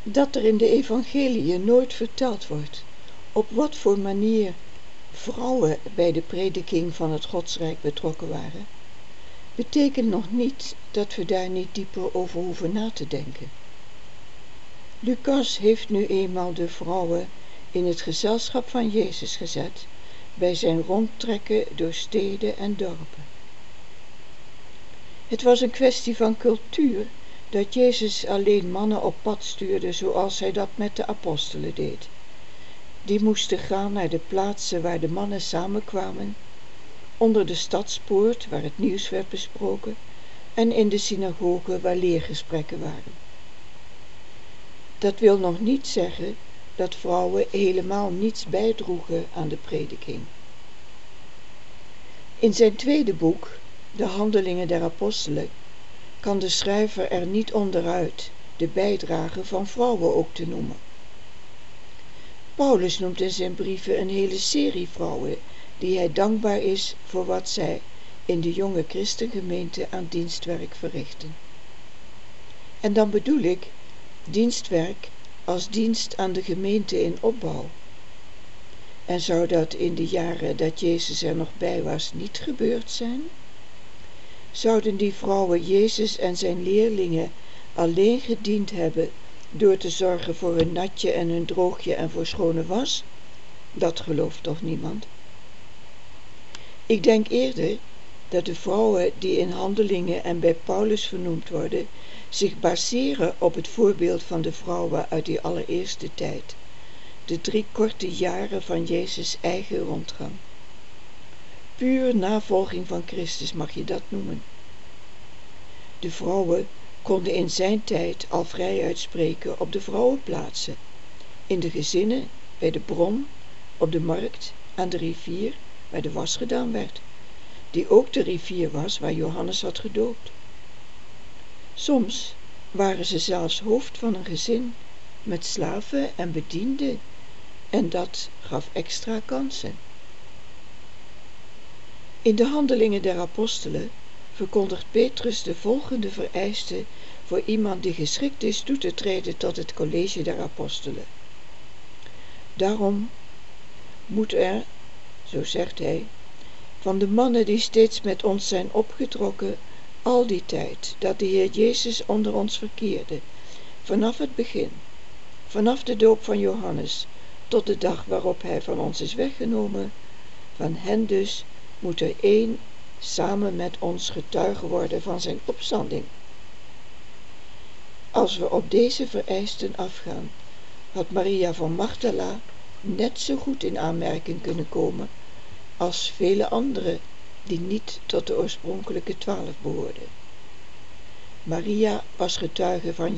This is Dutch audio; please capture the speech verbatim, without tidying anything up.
Dat er in de evangeliën nooit verteld wordt op wat voor manier vrouwen bij de prediking van het Godsrijk betrokken waren, betekent nog niet dat we daar niet dieper over hoeven na te denken. Lucas heeft nu eenmaal de vrouwen in het gezelschap van Jezus gezet bij zijn rondtrekken door steden en dorpen. Het was een kwestie van cultuur dat Jezus alleen mannen op pad stuurde zoals hij dat met de apostelen deed. Die moesten gaan naar de plaatsen waar de mannen samenkwamen, onder de stadspoort waar het nieuws werd besproken en in de synagoge waar leergesprekken waren. Dat wil nog niet zeggen dat vrouwen helemaal niets bijdroegen aan de prediking. In zijn tweede boek, De Handelingen der Apostelen, kan de schrijver er niet onderuit de bijdrage van vrouwen ook te noemen. Paulus noemt in zijn brieven een hele serie vrouwen die hij dankbaar is voor wat zij in de jonge christengemeente aan dienstwerk verrichten. En dan bedoel ik dienstwerk als dienst aan de gemeente in opbouw. En zou dat in de jaren dat Jezus er nog bij was niet gebeurd zijn? Zouden die vrouwen Jezus en zijn leerlingen alleen gediend hebben door te zorgen voor hun natje en hun droogje en voor schone was? Dat gelooft toch niemand? Ik denk eerder dat de vrouwen die in Handelingen en bij Paulus vernoemd worden, zich baseren op het voorbeeld van de vrouwen uit die allereerste tijd, de drie korte jaren van Jezus' eigen rondgang. Puur navolging van Christus mag je dat noemen. De vrouwen konden in zijn tijd al vrij uitspreken op de vrouwenplaatsen, in de gezinnen, bij de bron, op de markt, aan de rivier, waar de was gedaan werd, die ook de rivier was waar Johannes had gedoopt. Soms waren ze zelfs hoofd van een gezin met slaven en bedienden, en dat gaf extra kansen. In de Handelingen der Apostelen verkondigt Petrus de volgende vereisten voor iemand die geschikt is toe te treden tot het college der apostelen. Daarom moet er, zo zegt hij, van de mannen die steeds met ons zijn opgetrokken, al die tijd dat de Heer Jezus onder ons verkeerde, vanaf het begin, vanaf de doop van Johannes, tot de dag waarop hij van ons is weggenomen, van hen dus moet er één samen met ons getuige worden van zijn opstanding. Als we op deze vereisten afgaan, had Maria van Magdala net zo goed in aanmerking kunnen komen als vele anderen die niet tot de oorspronkelijke twaalf behoorden. Maria was getuige van